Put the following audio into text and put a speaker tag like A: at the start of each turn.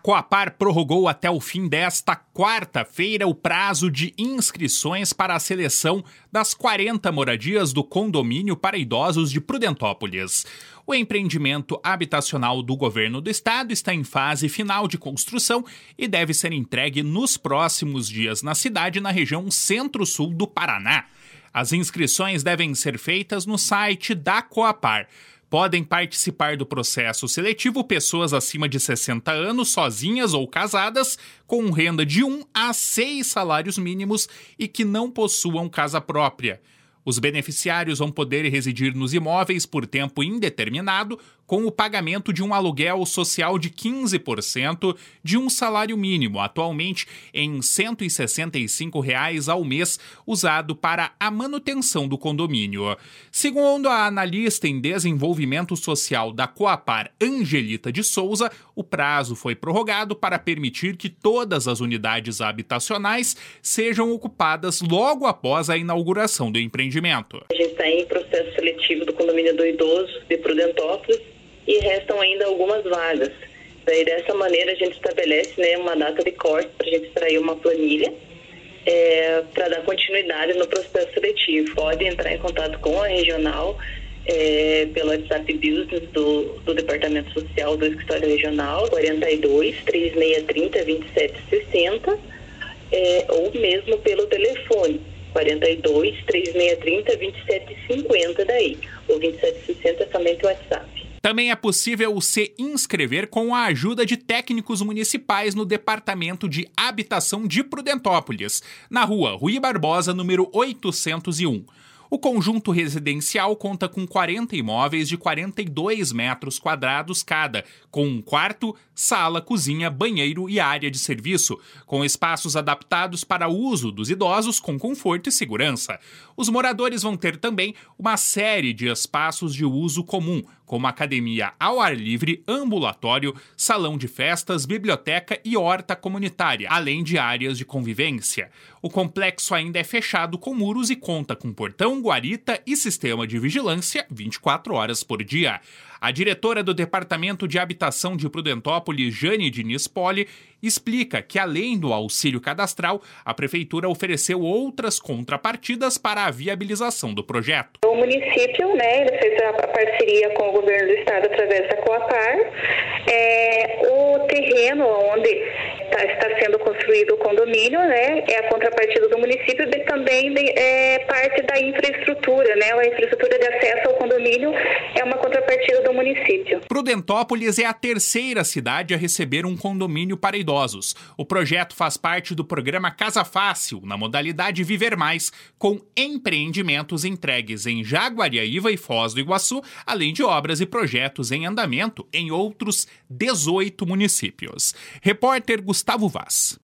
A: Coapar prorrogou até o fim desta quarta-feira o prazo de inscrições para a seleção das 40 moradias do condomínio para idosos de Prudentópolis. O empreendimento habitacional do governo do estado está em fase final de construção e deve ser entregue nos próximos dias na cidade, na região centro-sul do Paraná. As inscrições devem ser feitas no site da Coapar. Podem participar do processo seletivo pessoas acima de 60 anos, sozinhas ou casadas, com renda de 1 a 6 salários mínimos e que não possuam casa própria. Os beneficiários vão poder residir nos imóveis por tempo indeterminado, com o pagamento de um aluguel social de 15% de um salário mínimo, atualmente em R$ 165 ao mês, usado para a manutenção do condomínio. Segundo a analista em desenvolvimento social da Coapar, Angelita de Souza, o prazo foi prorrogado para permitir que todas as unidades habitacionais sejam ocupadas logo após a inauguração do empreendimento.
B: A gente está em processo seletivo do condomínio do idoso de Prudentópolis e restam ainda algumas vagas. Daí, dessa maneira, a gente estabelece, uma data de corte para a gente extrair uma planilha para dar continuidade no processo seletivo. Pode entrar em contato com a regional pelo WhatsApp Business do Departamento Social do Escritório Regional, 42 3630 2760, ou mesmo pelo telefone 42 3630 2750 daí. O 2760 é somente o WhatsApp.
A: Também é possível se inscrever com a ajuda de técnicos municipais no Departamento de Habitação de Prudentópolis, na rua Rui Barbosa, número 801. O conjunto residencial conta com 40 imóveis de 42 metros quadrados cada, com um quarto, sala, cozinha, banheiro e área de serviço, com espaços adaptados para o uso dos idosos com conforto e segurança. Os moradores vão ter também uma série de espaços de uso comum, como academia ao ar livre, ambulatório, salão de festas, biblioteca e horta comunitária, além de áreas de convivência. O complexo ainda é fechado com muros e conta com portão, guarita e sistema de vigilância 24 horas por dia. A diretora do Departamento de Habitação de Prudentópolis, Jane Diniz Poli, explica que, além do auxílio cadastral, a Prefeitura ofereceu outras contrapartidas para a viabilização do projeto.
B: O município, ele fez a parceria com o governo do estado através da Coapar. O terreno onde está sendo construído o condomínio, é a contrapartida do município e também parte da infraestrutura, a infraestrutura de acesso ao condomínio é uma contrapartida do município.
A: Prudentópolis é a terceira cidade a receber um condomínio para idosos. O projeto faz parte do programa Casa Fácil, na modalidade Viver Mais, com empreendimentos entregues em Jaguariaíva e Foz do Iguaçu, além de obras e projetos em andamento em outros 18 municípios. Repórter Gustavo Vaz.